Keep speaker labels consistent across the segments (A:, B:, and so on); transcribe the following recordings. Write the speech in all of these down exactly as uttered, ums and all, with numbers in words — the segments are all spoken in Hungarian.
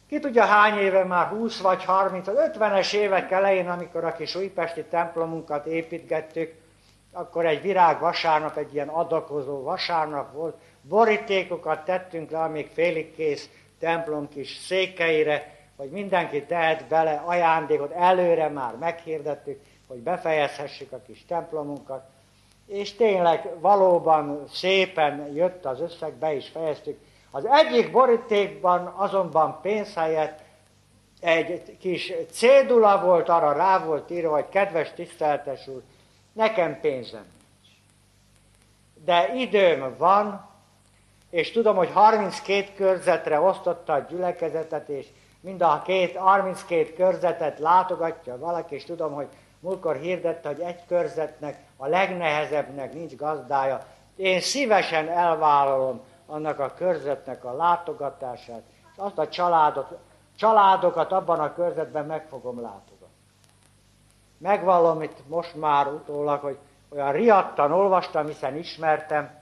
A: Ki tudja hány éve, már húsz vagy harminc, az ötvenes évek elején, amikor a kis újpesti templomunkat építgettük, akkor egy virág vasárnap, egy ilyen adakozó vasárnap volt, borítékokat tettünk le a még félig kész templom kis székeire, hogy mindenki tehet bele ajándékot, előre már meghirdettük, hogy befejezhessük a kis templomunkat, és tényleg valóban szépen jött az összeg, be is fejeztük. Az egyik borítékban azonban pénz helyett egy kis cédula volt, arra rá volt írva, hogy kedves tiszteletes úr, nekem pénzem nincs. De időm van, és tudom, hogy harminckét körzetre osztotta a gyülekezetet, és mind a két, harminckét körzetet látogatja valaki, és tudom, hogy múltkor hirdette, hogy egy körzetnek, a legnehezebbnek nincs gazdája. Én szívesen elvállalom annak a körzetnek a látogatását, és azt a családot, családokat abban a körzetben meg fogom látogatni. Megvallom itt most már utólag, hogy olyan riadtan olvastam, hiszen ismertem.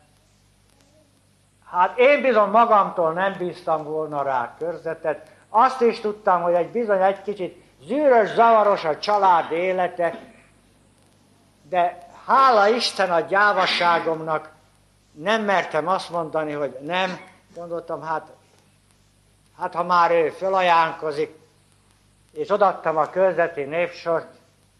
A: Hát én bizony magamtól nem bíztam volna rá körzetet. Azt is tudtam, hogy egy bizony egy kicsit zűrös, zavaros a család élete, de hála Isten a gyávaságomnak nem mertem azt mondani, hogy nem. Gondoltam, hát, hát ha már ő fölajánlkozik, és odaadtam a körzeti névsort,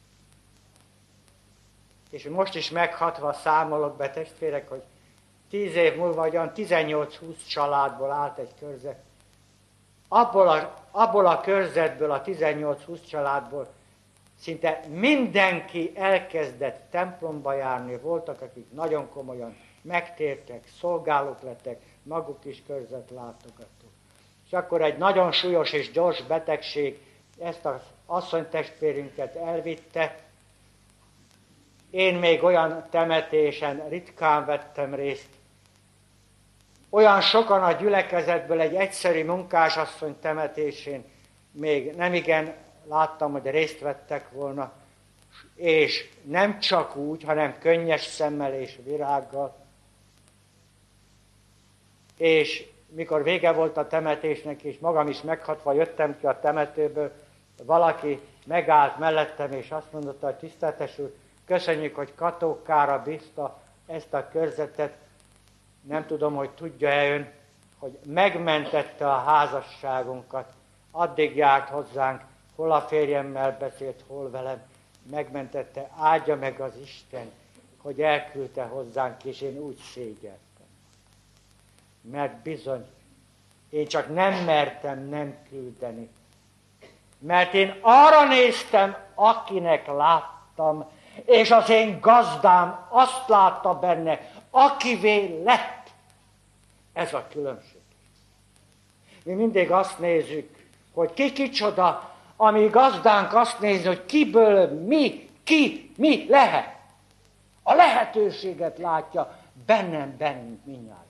A: és most is meghatva számolok be, testvérek, hogy tíz év múlva olyan tizennyolc-húsz családból állt egy körzet. Abból a, abból a körzetből, a tizennyolc-húsz családból szinte mindenki elkezdett templomba járni, voltak, akik nagyon komolyan megtértek, szolgálók lettek, maguk is körzetlátogatók. És akkor egy nagyon súlyos és gyors betegség ezt az asszonytestvérünket elvitte. Én még olyan temetésen ritkán vettem részt. Olyan sokan a gyülekezetből egy egyszerű munkásasszony temetésén még nemigen láttam, hogy részt vettek volna, és nem csak úgy, hanem könnyes szemmel és virággal. És mikor vége volt a temetésnek, és magam is meghatva jöttem ki a temetőből, valaki megállt mellettem, és azt mondotta, hogy tiszteletes úr, köszönjük, hogy Katókára bízta ezt a körzetet. Nem tudom, hogy tudja-e ön, hogy megmentette a házasságunkat. Addig járt hozzánk, hol a férjemmel beszélt, hol velem. Megmentette, áldja meg az Isten, hogy elküldte hozzánk, és én úgy szégyeltem. Mert bizony, én csak nem mertem nem küldeni. Mert én arra néztem, akinek láttam, és az én gazdám azt látta benne, akivé lett. Ez a különbség. Mi mindig azt nézzük, hogy ki kicsoda, ami gazdánk azt nézi, hogy kiből mi, ki, mi lehet. A lehetőséget látja bennem, bennünk mindjárt.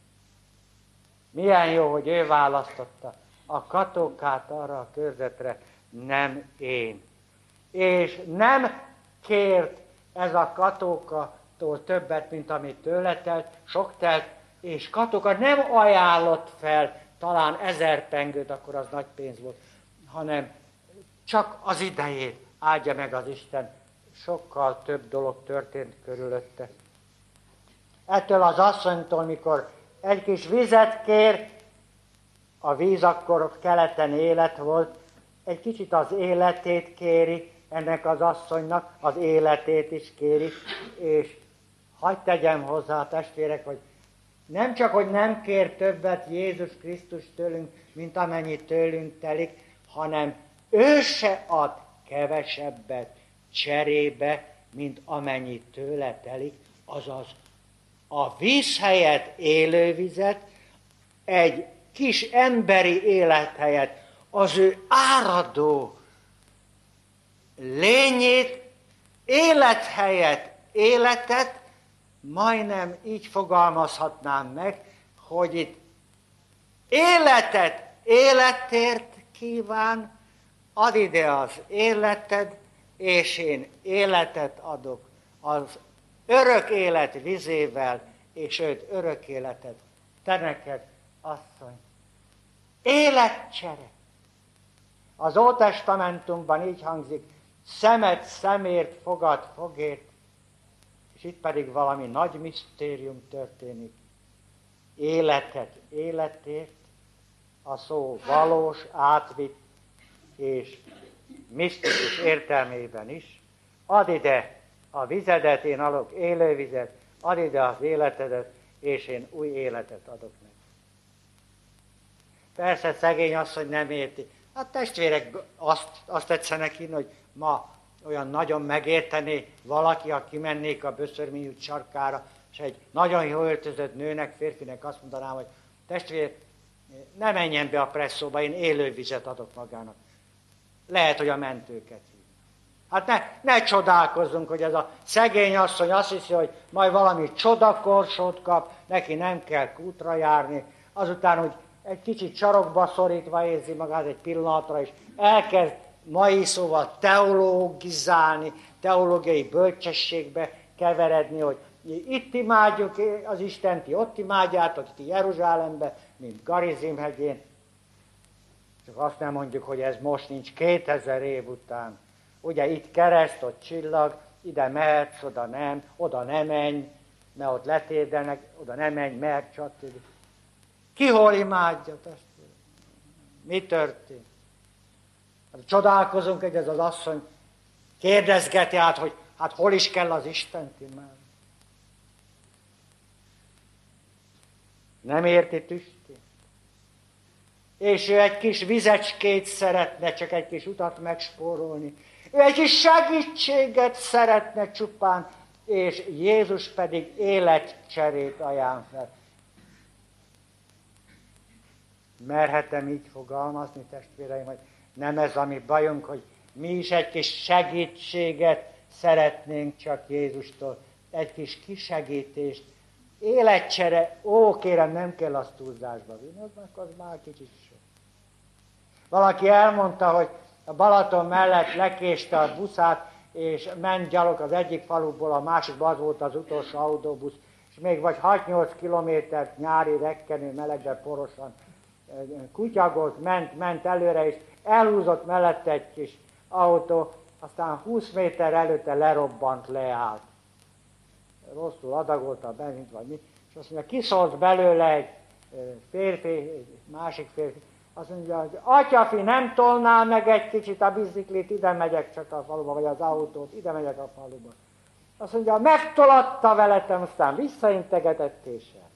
A: Milyen jó, hogy ő választotta a Katókát arra a körzetre, nem én. És nem kért ez a Katókatól többet, mint amit tőle telt, sok telt, és Katóka nem ajánlott fel talán ezer pengőt, akkor az nagy pénz volt, hanem csak az idejét áldja meg az Isten. Sokkal több dolog történt körülötte. Ettől az asszonytól, mikor egy kis vizet kér, a víz akkor keleten élet volt, egy kicsit az életét kéri, ennek az asszonynak az életét is kéri, és hadd tegyem hozzá a testvérek, hogy nem csak, hogy nem kér többet Jézus Krisztus tőlünk, mint amennyi tőlünk telik, hanem ő se ad kevesebbet cserébe, mint amennyi tőle telik, azaz a víz helyett élővizet, egy kis emberi élet helyett az ő áradó lényét, élet helyett életet, majdnem így fogalmazhatnám meg, hogy itt életet életért kíván, add ide az életed, és én életet adok az örök élet vizével, és őt örök életet. Te neked, asszony, életcsere. Az Ótestamentumban így hangzik, szemet szemért, fogad fogért, és itt pedig valami nagy misztérium történik. Életet életért, a szó valós, átvitt és misztikus értelmében is. Add ide a vizedet, én adok élővizet, add ide az életedet, és én új életet adok neki. Persze szegény asszony nem érti. Hát testvérek, azt, azt tetszenek hinni, hogy ma olyan nagyon megértené valaki, ha kimennék a Böszörmény út sarkára, és egy nagyon jól öltözött nőnek, férfinek azt mondanám, hogy testvér, ne menjen be a presszóba, én élővizet adok magának. Lehet, hogy a mentőket hív. Hát ne, ne csodálkozzunk, hogy ez a szegény asszony azt hiszi, hogy majd valami csodakorsót kap, neki nem kell kútra járni, azután, hogy egy kicsit sarokba szorítva érzi magát egy pillanatra, és elkezd mai szóval teológizálni, teológiai bölcsességbe keveredni, hogy itt imádjuk az Istent, ti ott imádjátok, ti Jeruzsálembe, mint Garizim hegyén. Csak azt nem mondjuk, hogy ez most nincs kétezer év után. Ugye itt kereszt, ott csillag, ide mehetsz, oda nem, oda nem menj, mert ott letérdelnek, oda nem menj, mert stb. Ki hol imádja, testvére? Mi történt? Hát csodálkozunk, hogy ez az asszony kérdezgeti át, hogy hát hol is kell az Istent imádni. Nem érti tüstén. És ő egy kis vizecskét szeretne, csak egy kis utat megspórolni. Ő egy kis segítséget szeretne csupán, és Jézus pedig életcserét ajánl fel. Merhetem így fogalmazni, testvéreim, hogy nem ez a mi bajunk, hogy mi is egy kis segítséget szeretnénk csak Jézustól, egy kis kisegítést, életcsere, ó, kérem, nem kell azt túlzásba vinni, az, az már kicsit sok. Valaki elmondta, hogy a Balaton mellett lekéste a buszát, és ment gyalog az egyik faluból a másikba, az volt az utolsó autóbusz, és még vagy hat-nyolc kilométert nyári rekkenő melegben porosan kutyagolt, ment, ment előre, és elhúzott mellette egy kis autó, aztán húsz méter előtte lerobbant, leállt. Rosszul adagolta a benzint, vagy mi, és azt mondja, kiszólt belőle egy férfi, egy másik férfi, azt mondja, hogy atyafi, nem tolnál meg egy kicsit a biciklit, ide megyek csak a faluba, vagy az autót, ide megyek a faluba. Azt mondja, megtolatta veletem, aztán visszaintegetett és el.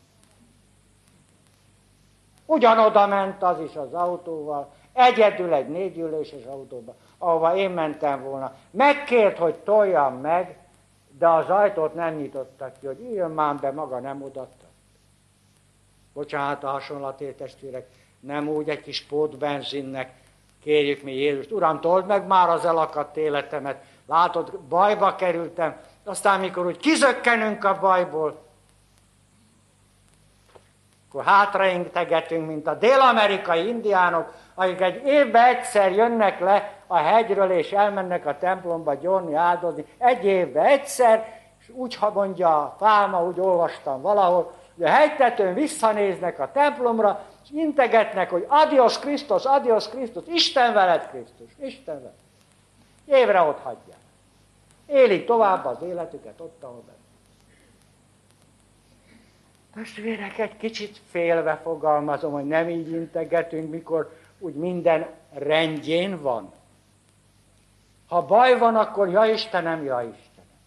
A: Ugyanoda ment az is az autóval, egyedül egy négyüléses autóba, ahova én mentem volna. Megkért, hogy toljam meg, de az ajtót nem nyitottak ki, hogy üljön már be, maga nem odatta. Bocsánat a hasonlatért, testvérek, nem úgy egy kis pótbenzinnek kérjük mi Jézust. Uram, told meg már az elakadt életemet. Látod, bajba kerültem. Aztán, mikor úgy kizökkenünk a bajból, akkor hátraintegetünk, mint a dél-amerikai indiánok, akik egy évben egyszer jönnek le a hegyről, és elmennek a templomba gyónni, áldozni. Egy évben egyszer, és úgy, ha mondja a Pálma, úgy olvastam valahol, hogy a hegytetőn visszanéznek a templomra, és integetnek, hogy adios Krisztus, adios Krisztus, Isten veled Krisztus, Isten veled. Évre ott hagyják. Élik tovább az életüket ott, ahol benne. Testvérek, egy kicsit félve fogalmazom, hogy nem így integetünk, mikor úgy minden rendjén van. Ha baj van, akkor ja Istenem, ja Istenem.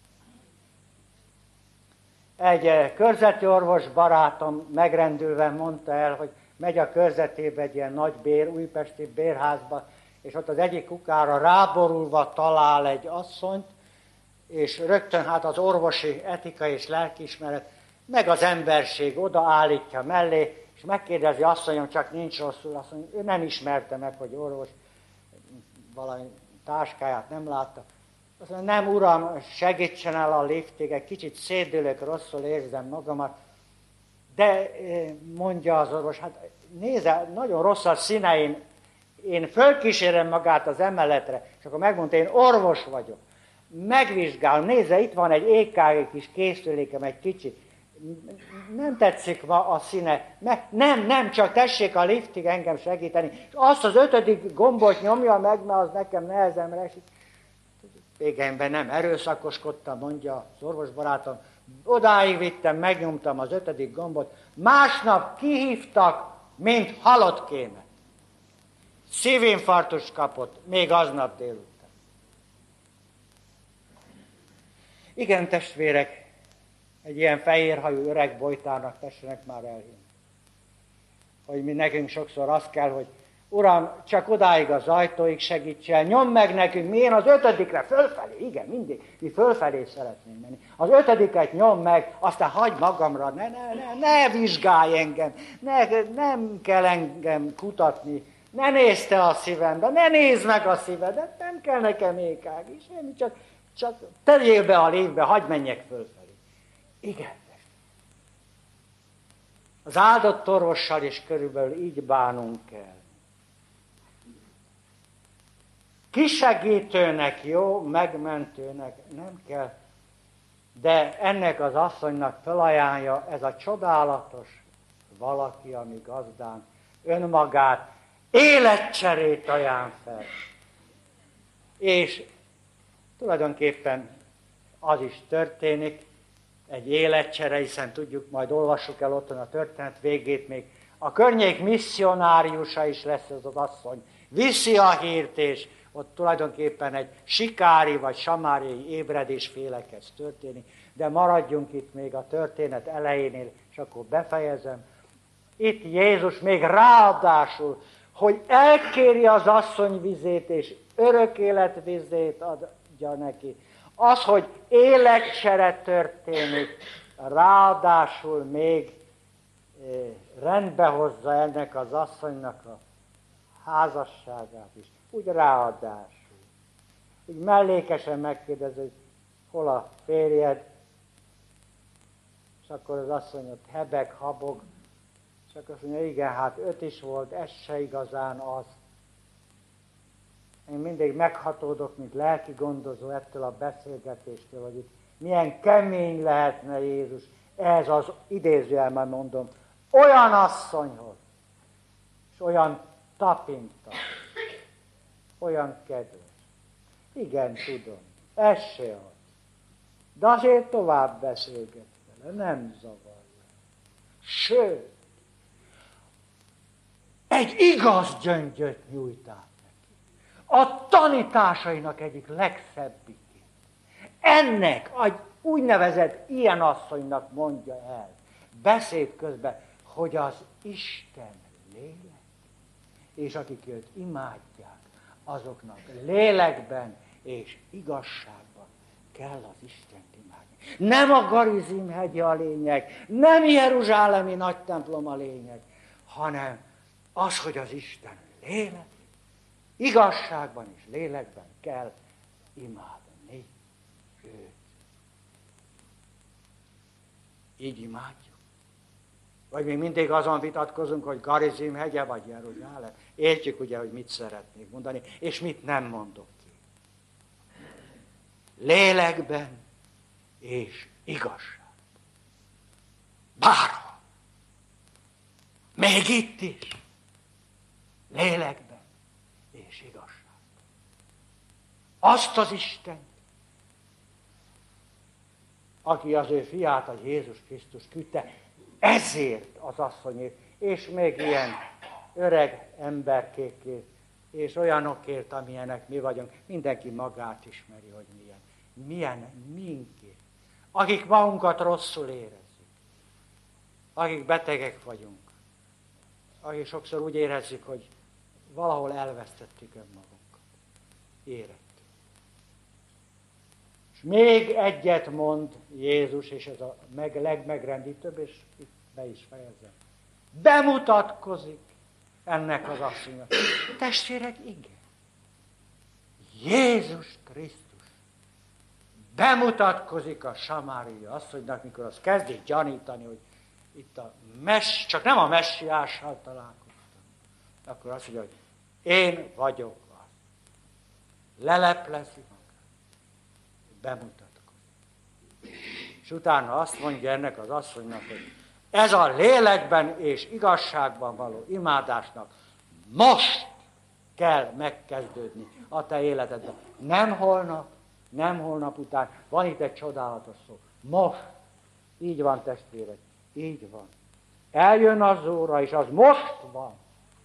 A: Egy körzeti orvos barátom megrendülve mondta el, hogy megy a körzetébe egy ilyen nagy bér, újpesti bérházba, és ott az egyik kukára ráborulva talál egy asszonyt, és rögtön hát az orvosi etika és lelkiismeret, meg az emberség odaállítja mellé, és megkérdezi, asszonyom, csak nincs rosszul, azt mondja, ő nem ismerte meg, hogy orvos, valami táskáját nem látta. Azt mondja, nem uram, segítsen el a liftig, egy kicsit szédülök, rosszul érzem magamat. De mondja az orvos, hát nézze, nagyon rossz a színeim, én fölkísérem magát az emeletre, és akkor megmondta, én orvos vagyok. Megvizsgálom, nézze, itt van egy é ká gé kis készülékem, egy kicsi, nem tetszik ma a színe. Nem, nem, csak tessék a liftig engem segíteni. És azt az ötödik gombot nyomja meg, mert az nekem nehezemre esik. Végemben nem erőszakoskodtam, mondja az orvosbarátom. Odáig vittem, megnyomtam az ötödik gombot. Másnap kihívtak, mint halott kéne. Szívinfarktust kapott, még aznap délután. Igen, testvérek, egy ilyen fehérhajú öreg bojtárnak tessenek már elhinni. Hogy mi nekünk sokszor az kell, hogy Uram, csak odáig az ajtóig segítsen, nyom meg nekünk, mi én az ötödikre fölfelé, igen, mindig, mi fölfelé szeretnénk menni. Az ötödiket nyom meg, aztán hagyd magamra, ne, ne, ne, ne vizsgálj engem, ne, nem kell engem kutatni, ne nézd te a szívembe, ne nézd meg a szívedet, nem kell nekem ékág is, én csak, csak tegyél be a lévbe, hagyd menjek fölfelé. Igen. Az áldott orvossal is körülbelül így bánunk kell. Kisegítőnek jó, megmentőnek nem kell, de ennek az asszonynak felajánlja ez a csodálatos valaki, ami gazdán önmagát, életcserét ajánl fel. És tulajdonképpen az is történik, egy életcsere, hiszen tudjuk, majd olvassuk el otthon a történet végét, még a környék misszionáriusa is lesz ez az asszony. Viszi a hírt, és ott tulajdonképpen egy sikári vagy samáriai ébredésféle kezd történik, de maradjunk itt még a történet elejénél, és akkor befejezem. Itt Jézus még ráadásul, hogy elkéri az asszony vizét, és örök élet vizét adja neki. Az, hogy életcsere történik, ráadásul még rendbe hozza ennek az asszonynak a házasságát is. Úgy ráadásul. Úgy mellékesen megkérdezi, hogy hol a férjed, és akkor az asszony ott hebeg, habog, és akkor azt mondja, igen, hát öt is volt, ez se igazán az. Én mindig meghatódok, mint lelki gondozó ettől a beszélgetéstől, hogy itt milyen kemény lehetne Jézus, ez az idézőjelben mondom, olyan asszonyhoz, és olyan tapinta, olyan kedves. Igen, tudom, ez se az. De azért tovább beszélget vele, nem zavarja. Sőt, egy igaz gyöngyöt nyújt át neki. A tanításainak egyik legszebbikét. Ennek a úgynevezett ilyen asszonynak mondja el, beszéd közben, hogy az Isten lélek, és akik őt imádják, azoknak lélekben és igazságban kell az Istent imádni. Nem a Garizim hegye a lényeg, nem jeruzsálemi nagy templom a lényeg, hanem az, hogy az Isten lélek, igazságban és lélekben kell imádni őt. Így imádjuk. Vagy még mindig azon vitatkozunk, hogy Garizim hegye vagy Jeruzsálem. Értjük ugye, hogy mit szeretnék mondani, és mit nem mondok ki. Lélekben és igazságban. Bárhol. Még itt is. Lélekben és igazságban. Azt az Istent, aki az ő fiát, a Jézus Krisztus küldte, ezért az asszonyért, és még ilyen öreg emberkékért, és olyanokért, amilyenek mi vagyunk, mindenki magát ismeri, hogy milyen. Milyen minkért. Akik magunkat rosszul érezzük, akik betegek vagyunk, akik sokszor úgy érezzük, hogy valahol elvesztettük önmagunkat. Érettük. És még egyet mond Jézus, és ez a meg, legmegrendítőbb, és itt be is fejezem. Bemutatkozik ennek az asszonynak. Testvérek, igen. Jézus Krisztus bemutatkozik a samáriai asszonynak, mikor az kezdi gyanítani, hogy itt a mess, csak nem a messiással találkoztam. Akkor azt mondja, hogy én vagyok az. Leleplezi magát. Bemutatkozik. És utána azt mondja ennek az asszonynak, hogy ez a lélekben és igazságban való imádásnak most kell megkezdődni a te életedben. Nem holnap, nem holnap után. Van itt egy csodálatos szó. Most. Így van, testvérek. Így van. Eljön az óra, és az most van.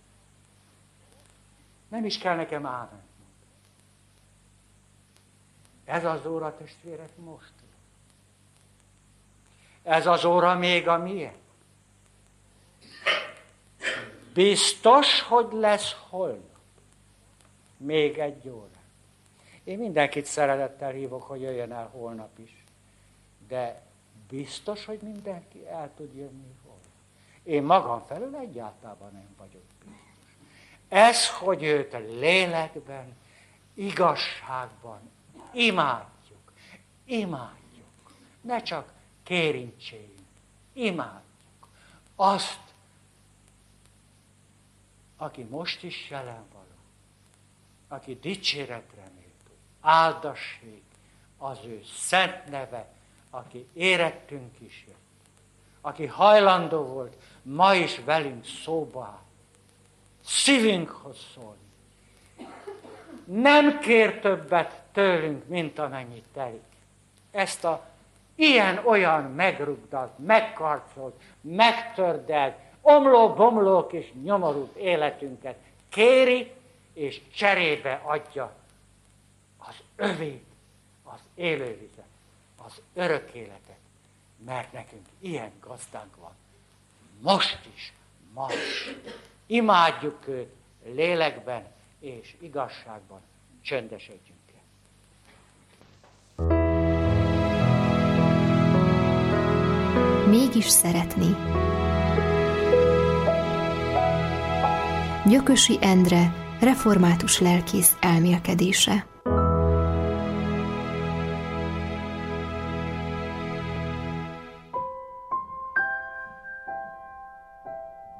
A: Nem is kell nekem ámen. Ez az óra, testvérek, most. Ez az óra még a milyen? Biztos, hogy lesz holnap. Még egy óra. Én mindenkit szeretettel hívok, hogy jöjjön el holnap is. De biztos, hogy mindenki el tud jönni holnap. Én magam felül egyáltalán nem vagyok biztos. Ez, hogy őt lélekben, igazságban imádjuk. Imádjuk. Ne csak kérincséljünk. Imádjuk. Azt, aki most is jelen való, aki dicséretre méltó, áldassék az ő szent neve, aki érettünk is jött, aki hajlandó volt ma is velünk szóba áll, szívünkhoz szólni. Nem kér többet tőlünk, mint amennyit telik. Ezt a ilyen-olyan megrugdalt, megkarcolt, megtördelt, omló-bomló kis nyomorult életünket kéri, és cserébe adja az övét, az élővizet, az örök életet, mert nekünk ilyen gazdánk van. Most is, ma is. Imádjuk őt lélekben és igazságban, csöndesedjünk el.
B: Mégis szeretni. Gyökösi Endre református lelkész elmélkedése.